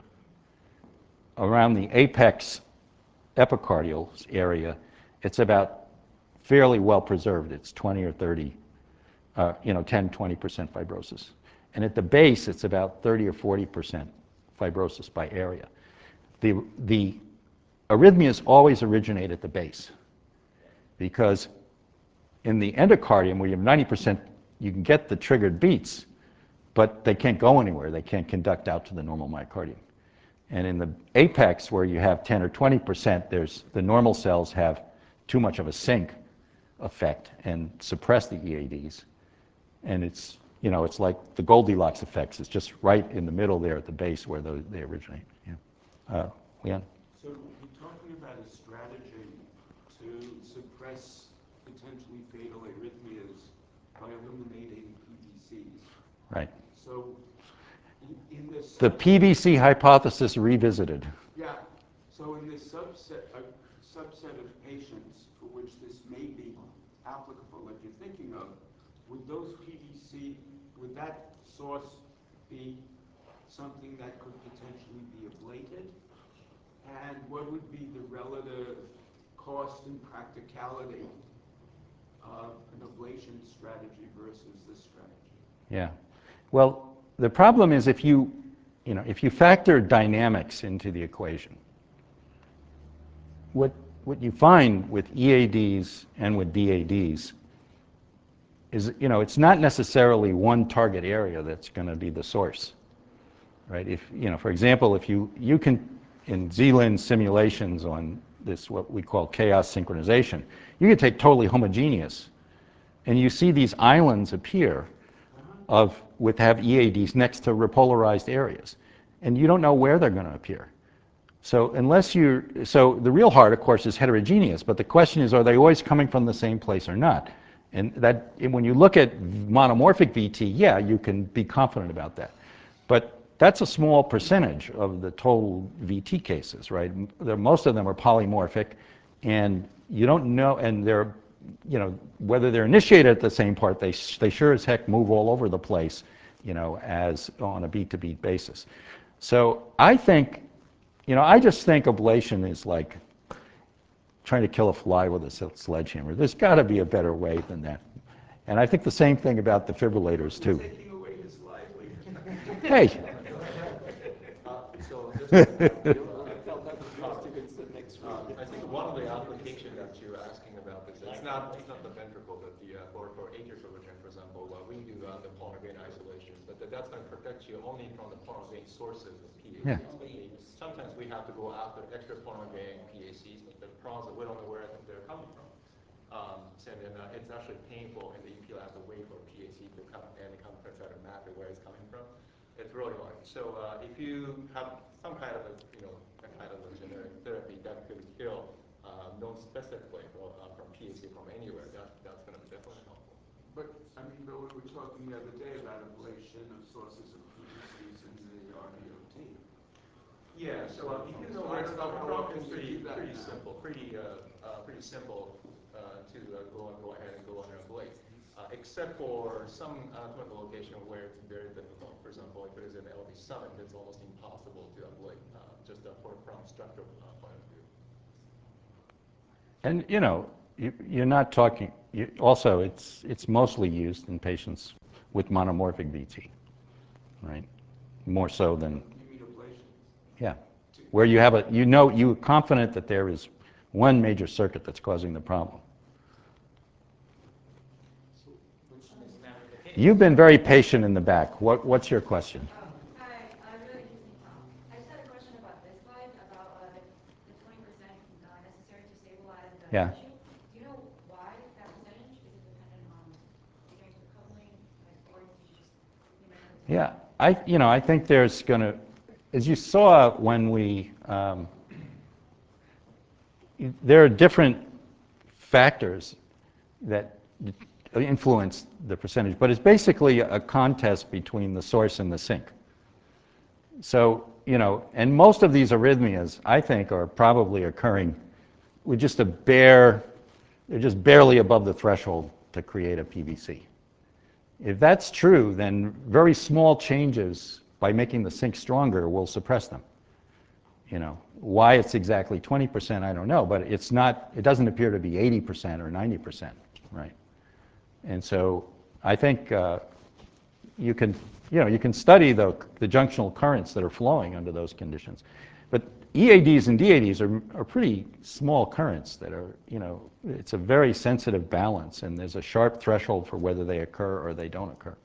Around the apex epicardial area, it's about fairly well preserved. It's twenty or thirty, uh, you know, ten, twenty percent fibrosis. And at the base, it's about thirty or forty percent fibrosis by area. The, the arrhythmias always originate at the base, because in the endocardium, where you have ninety percent, you can get the triggered beats, but they can't go anywhere. They can't conduct out to the normal myocardium. And in the apex, where you have ten or twenty percent, there's, the normal cells have too much of a sink effect and suppress the E A Ds. And it's, you know, it's like the Goldilocks effects. It's just right in the middle there at the base where those, they originate. Yeah. Uh, Leon? So you're talking about a strategy to suppress potentially fatal arrhythmias by eliminating P V Cs. Right. So in, in this The P V C hypothesis revisited. Yeah. So in this subset, a subset of patients for which this may be applicable, that you're thinking of, would those P V C, would that source be something that could potentially be ablated? And what would be the relative cost and practicality of an ablation strategy versus this strategy? Yeah. Well, the problem is if you, you know, if you factor dynamics into the equation, what, what you find with E A Ds and with D A Ds is, you know, it's not necessarily one target area that's going to be the source, right? If, you know, for example, if you, you can, in Z-Lin simulations on this, what we call chaos synchronization, you can take totally homogeneous, and you see these islands appear of, with have E A Ds next to repolarized areas, and you don't know where they're going to appear. So unless you, so the real heart, of course, is heterogeneous, but the question is, are they always coming from the same place or not? And that, and when you look at monomorphic V T, yeah, you can be confident about that. But that's a small percentage of the total V T cases, right? They're, most of them are polymorphic, and you don't know, and they're, you know, whether they're initiated at the same part, they, they sure as heck move all over the place, you know, as on a beat-to-beat basis. So I think, you know, I just think ablation is like trying to kill a fly with a sledgehammer. There's got to be a better way than that. And I think the same thing about defibrillators, too. Taking away his livelihood. Hey! Uh, so just to um, I think one of the applications that you're asking about is it's not it's not the ventricle, but the uh, for for atrial fibrillation, for example, uh, we do uh, the pulmonary vein isolation, but that, that's going to protect you only from the pulmonary vein sources of P A Cs. Yeah. But the, sometimes we have to go after extra pulmonary vein P A Cs, but the problem is that we don't know where they're coming from. Um, so then uh, it's actually painful in the E P lab to wait for P A C to come and come and try to map it where it's coming from. It's really hard. So uh, if you have some kind of a, you know, a kind of a generic therapy that could kill uh, non-specifically from, uh, from P A C from anywhere, that, that's going to be definitely helpful. But, I mean, but we were talking the other day about ablation of sources of P V Cs in the R V O T. Yeah, so uh, if you know So where I it's don't know coming how from, often it's you pretty, do that pretty now. simple, pretty, uh, uh, pretty simple uh, to uh, go and go ahead and go under a blade. Uh, except for some anatomical location where it's very difficult. For example, if it is an L V summit, it's almost impossible to ablate, uh, just uh, for, from structural uh, point of view. And you know, you, you're not talking. You, also, it's it's mostly used in patients with monomorphic V T, right? More so than You mean ablation? yeah, where you have a you know you're confident that there is one major circuit that's causing the problem. Which is never the case. You've been very patient in the back. What what's your question? Oh, hi, uh, really confusing Tom. I just had a question about this slide, about uh, the, the twenty percent uh, necessary to stabilize the Yeah. tissue. Do you know why that percentage? Is it dependent on strength of coupling, like, or is it just numerical? Yeah, I you know I think there's going to, as you saw when we, um, there are different factors that influence the percentage, but it's basically a contest between the source and the sink. So, you know, and most of these arrhythmias, I think, are probably occurring with just a bare, they're just barely above the threshold to create a P V C. If that's true, then very small changes by making the sink stronger will suppress them. You know, why it's exactly twenty percent, I don't know, but it's not, it doesn't appear to be eighty percent or ninety percent, right? And so I think uh, you can, you know, you can study the, the junctional currents that are flowing under those conditions. But E A Ds and D A Ds are, are pretty small currents that are, you know, it's a very sensitive balance, and there's a sharp threshold for whether they occur or they don't occur.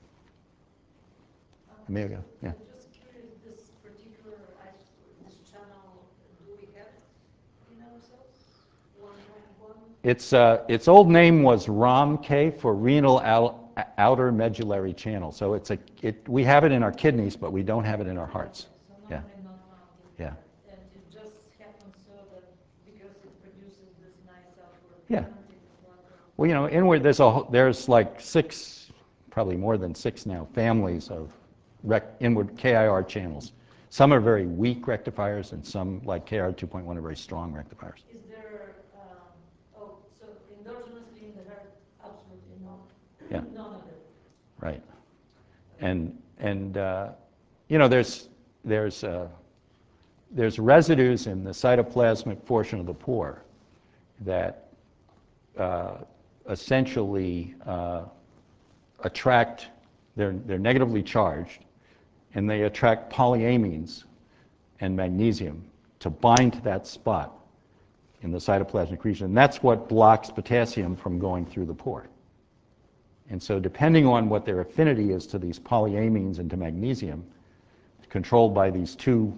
Amelia, yeah. I'm just curious, this particular, is- this channel, do we have it in ourselves? one point one? Its, uh, its old name was ROM-K for renal al- outer medullary channel. So it's a, it, we have it in our kidneys, but we don't have it in our hearts. So Yeah. normally not found in Yeah. there. And it just happens so that because it produces this nice outward Yeah. current, it flutters. Well, you know, inward, there's, a, whole- there's like six, probably more than six now, families of rec, inward K I R channels. Some are very weak rectifiers, and some, like K I R two point one, are very strong rectifiers. Is there, um, oh, so endogenously in the heart, absolutely no, Yeah. none of it. Right. And, and uh, you know, there's, there's, uh, there's residues in the cytoplasmic portion of the pore that uh, essentially uh, attract, they're, they're negatively charged, and they attract polyamines and magnesium to bind to that spot in the cytoplasmic region. And that's what blocks potassium from going through the pore. And so depending on what their affinity is to these polyamines and to magnesium, controlled by these two,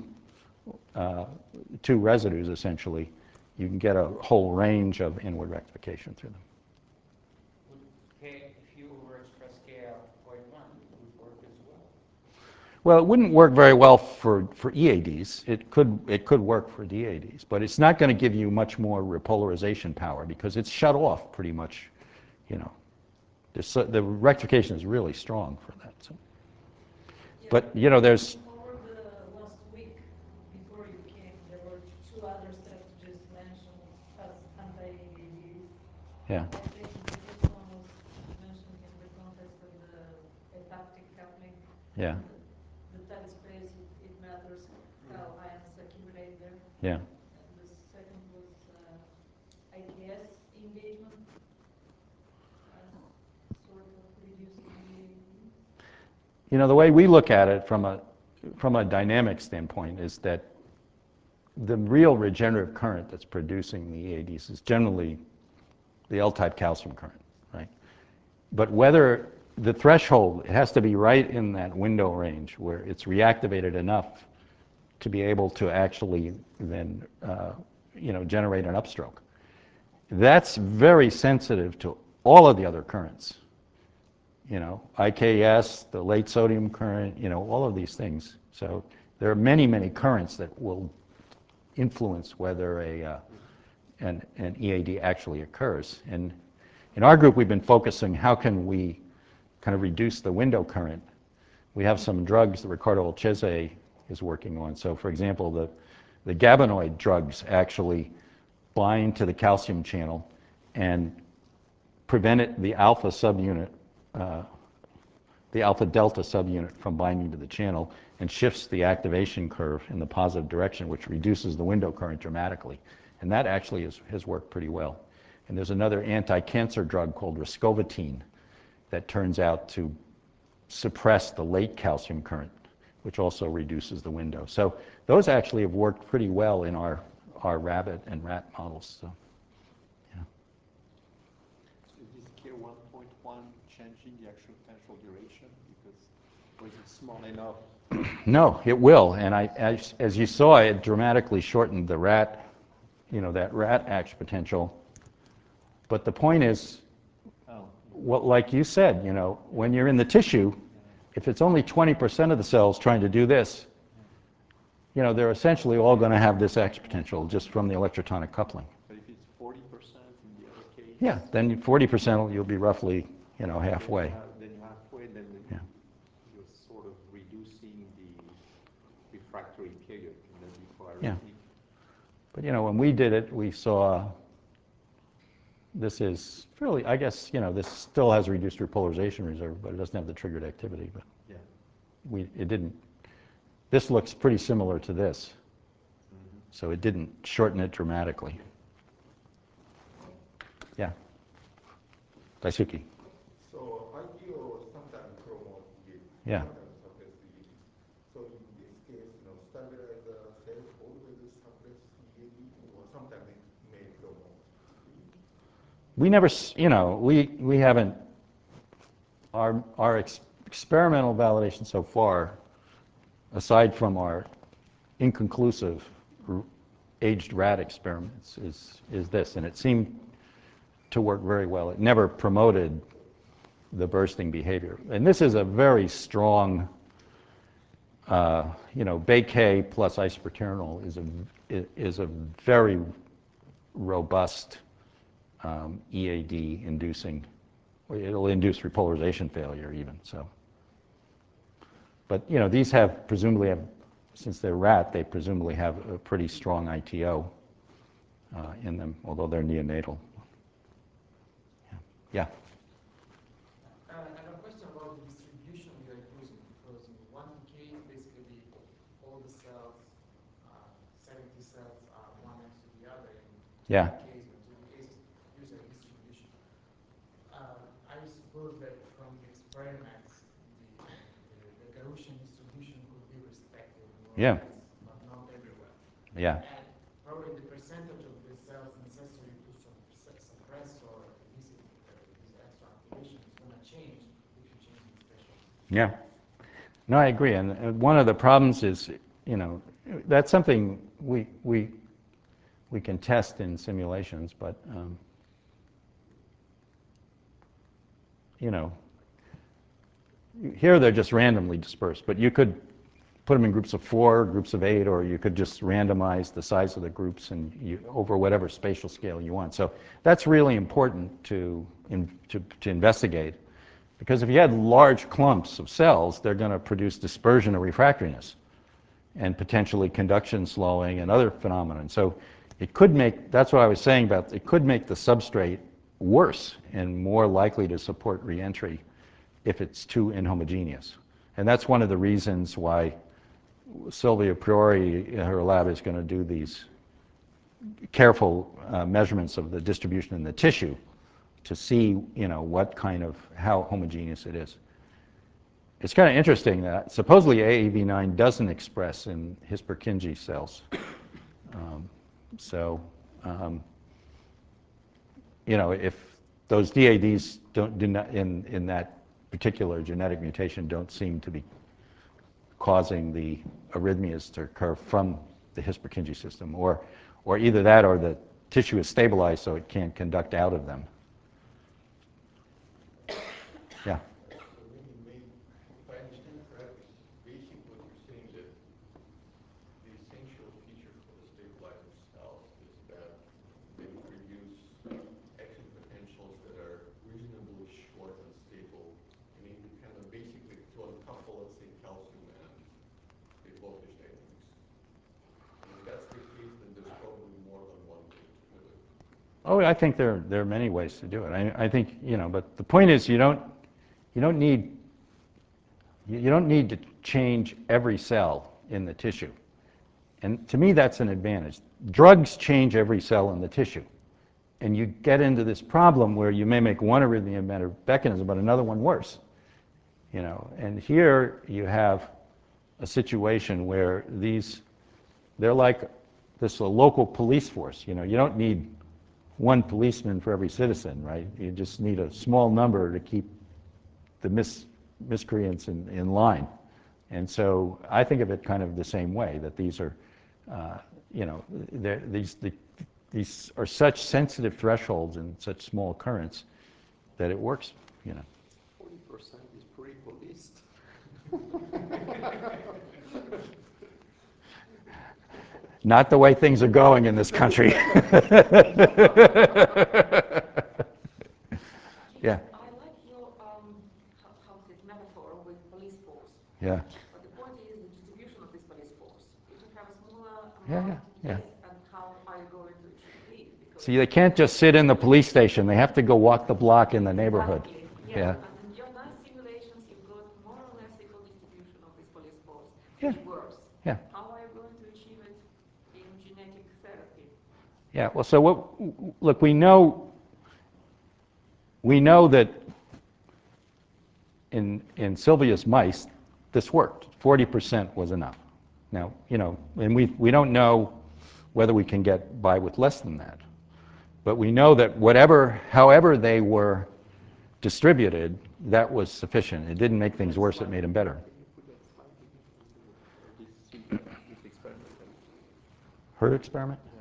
uh, two residues essentially, you can get a whole range of inward rectification through them. Would K, if you overexpress K R point one, it would work as well. Well, it wouldn't work very well for, for E A Ds. It could, it could work for D A Ds, but it's not going to give you much more repolarization power because it's shut off pretty much, you know. The, the rectification is really strong for that. So. Yeah. But, you know, there's... Over the last week, before you came, there were two other strategies mentioned as anti-A A Ds. Yeah. I think the first one was mentioned in the context of the apoptic coupling. Yeah. The, the tight space, it, it matters how ions accumulate there. Yeah. And the second was uh, I T S engagement, as sort of reducing the A A D. You know, the way we look at it from a, from a dynamic standpoint is that the real regenerative current that's producing the E A Ds is generally the L-type calcium current, right? But whether the threshold, it has to be right in that window range where it's reactivated enough to be able to actually then, uh, you know, generate an upstroke. That's very sensitive to all of the other currents. you know, I K S, the late sodium current, you know, all of these things. So there are many, many currents that will influence whether a, uh, an, an E A D actually occurs. And in our group, we've been focusing how can we kind of reduce the window current. We have some drugs that Ricardo Olcese is working on. So for example, the, the gabanoid drugs actually bind to the calcium channel and prevent it, the alpha subunit, uh, the alpha delta subunit from binding to the channel, and shifts the activation curve in the positive direction, which reduces the window current dramatically. And that actually is, has worked pretty well. And there's another anti-cancer drug called riscovatine that turns out to suppress the late calcium current, which also reduces the window. So those actually have worked pretty well in our, our rabbit and rat models. So, yeah. So is this K one point one changing the actual potential duration? Because was it small enough? No, it will. And I, as, as you saw, it dramatically shortened the rat, you know, that rat action potential. But the point is, Oh. what, like you said, you know, when you're in the tissue, if it's only twenty percent of the cells trying to do this, you know, they're essentially all going to have this action potential just from the electrotonic coupling. But if it's forty percent in the other case? Yeah, then forty percent you'll be roughly, you know, halfway. Then, you have, then you're halfway, then Yeah. you're sort of reducing the refractory period, and then before I Yeah. repeat. But, you know, when we did it, we saw this is fairly, I guess, you know, this still has reduced repolarization reserve, but it doesn't have the triggered activity. But Yeah. we, it didn't, this looks pretty similar to this. Mm-hmm. So it didn't shorten it dramatically. Yeah. Daisuke. So I P O sometimes promote it, Yeah. sometimes suppress it. So in this case, you know, stabilizer help always suppress E A D, or sometimes it may promote. We never, s- you know, we, we haven't, our, our ex experimental validation so far, aside from our inconclusive r- aged rat experiments, is, is this. And it seemed to work very well. It never promoted the bursting behavior. And this is a very strong, uh, you know, B-K plus isoproterenol is a, is a very robust um, E A D inducing, it'll induce repolarization failure even, so. But, you know, these have, presumably have, since they're rat, they presumably have a pretty strong I T O uh, in them, although they're neonatal. Yeah. Uh, I have a question about the distribution you are using, because in one case, basically, all the cells, uh, seventy cells are one next to the other. In Yeah. two cases, in two cases, use a distribution. Uh, I suppose that from the experiments, the, the, the Gaussian distribution could be respected more Yeah. or less, but not everywhere. Yeah. And probably the percentage of the cells necessary to sup- suppress or elicit uh, this extra activation is going to change if you change the special. Yeah. No, I agree. And uh, one of the problems is, you know, that's something we, we, we can test in simulations, but, um, you know, here they're just randomly dispersed, but you could put them in groups of four, groups of eight, or you could just randomize the size of the groups and you, over whatever spatial scale you want. So that's really important to, in, to, to investigate, because if you had large clumps of cells, they're going to produce dispersion or refractoriness and potentially conduction slowing and other phenomena. And so it could make, that's what I was saying about, it could make the substrate worse and more likely to support reentry if it's too inhomogeneous. And that's one of the reasons why Sylvia Priori in her lab is going to do these careful uh, measurements of the distribution in the tissue to see, you know, what kind of, how homogeneous it is. It's kind of interesting that supposedly A A V nine doesn't express in His-Purkinje cells. Um, so, um, you know, if those D A Ds don't, do not, in, in that particular genetic mutation don't seem to be causing the arrhythmias to occur from the His-Purkinje system, or, or either that or the tissue is stabilized so it can't conduct out of them. Yeah. Oh, I think there, there are many ways to do it. I, I think, you know, but the point is you don't, you don't need, you don't need to change every cell in the tissue. And to me, that's an advantage. Drugs change every cell in the tissue. And you get into this problem where you may make one arrhythmia better mechanism, but another one worse. You know, and here you have a situation where these, they're like this a local police force. You know, you don't need one policeman for every citizen, right? You just need a small number to keep the mis miscreants in, in line. And so I think of it kind of the same way, that these are, uh, you know, these, the, these are such sensitive thresholds and such small currents that it works, you know. forty percent is pretty policed. Not the way things are going in this country. Yeah. I like your um, how, how this metaphor with police force. Yeah. But the point is the distribution of this police force. If you have a smaller Yeah, amount, yeah, yeah. yes, and how are you going to achieve this? Because See, they can't just sit in the police station. They have to go walk the block in the neighborhood. Exactly. Yeah. Yeah. And in your nice simulations, you've got more or less equal distribution of this police force, Yeah. which works. Yeah. How are you going to achieve it in genetic therapy? Yeah. Well, so what? Look, we know. We know that in in Sylvia's mice, this worked. Forty percent was enough. Now, you know, and we we don't know whether we can get by with less than that. But we know that whatever, however they were distributed, that was sufficient. It didn't make things worse, it made them better. This experiment. Her experiment? Yeah.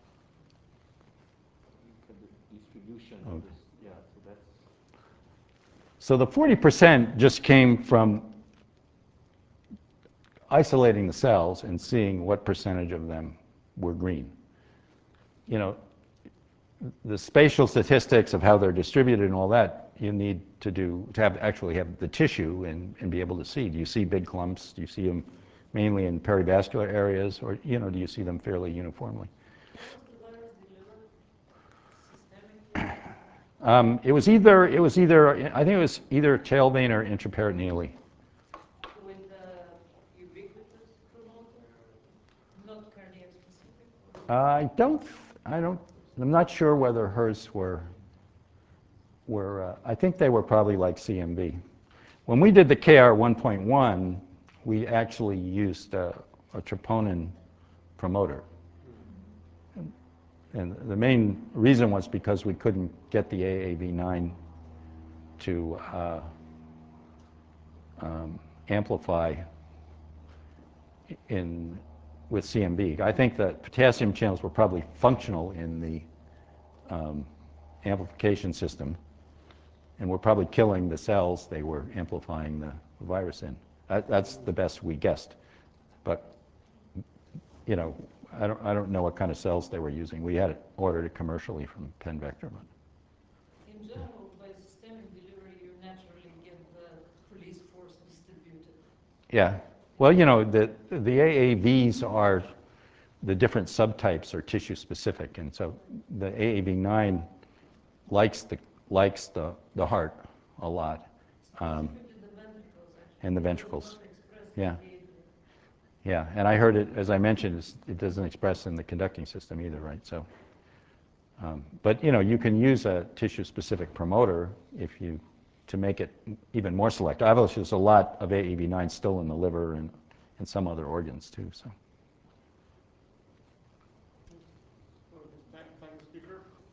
Look at the distribution Okay. of this. Yeah, so that's. So the forty percent just came from isolating the cells and seeing what percentage of them were green. You know, the spatial statistics of how they're distributed and all that, you need to do, to have, actually have the tissue and, and be able to see. Do you see big clumps? Do you see them mainly in perivascular areas? Or, you know, do you see them fairly uniformly? Um, it was either, it was either, I think it was either tail vein or intraperitoneally. With the ubiquitous promoter, not cardiac specific? I don't, I don't, I'm not sure whether hers were, were uh, I think they were probably like C M V. When we did the K R one point one, we actually used uh, a troponin promoter. And, and the main reason was because we couldn't get the A A V nine to uh, um, amplify in with C M V. I think that potassium channels were probably functional in the um, amplification system, and were probably killing the cells they were amplifying the virus in. That, that's the best we guessed. But, you know, I don't, I don't know what kind of cells they were using. We had it ordered it commercially from Penn Vector. In general, by systemic delivery, you naturally get the police force distributed. Yeah. Well, you know, the, the A A Vs are, the different subtypes are tissue specific, and so the A A V nine likes the, likes the, the heart a lot. Um, and the ventricles. Yeah. Yeah, and I heard it, as I mentioned, it's, it doesn't express in the conducting system either, right? So, um, but you know, you can use a tissue-specific promoter if you, to make it even more selective. Obviously, there's a lot of A A V nine still in the liver and, and some other organs too. So. Thank, thank the speaker.